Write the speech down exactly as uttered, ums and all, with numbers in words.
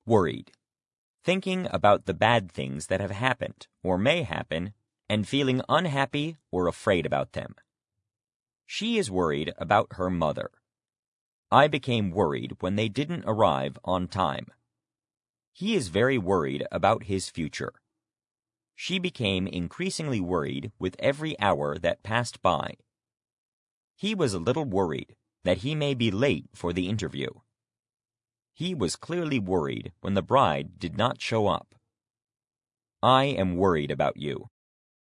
Worried. Thinking about the bad things that have happened or may happen and feeling unhappy or afraid about them. She is worried about her mother. I became worried when they didn't arrive on time. He is very worried about his future. She became increasingly worried with every hour that passed by. He was a little worried that he may be late for the interview. He was clearly worried when the bride did not show up. I am worried about you.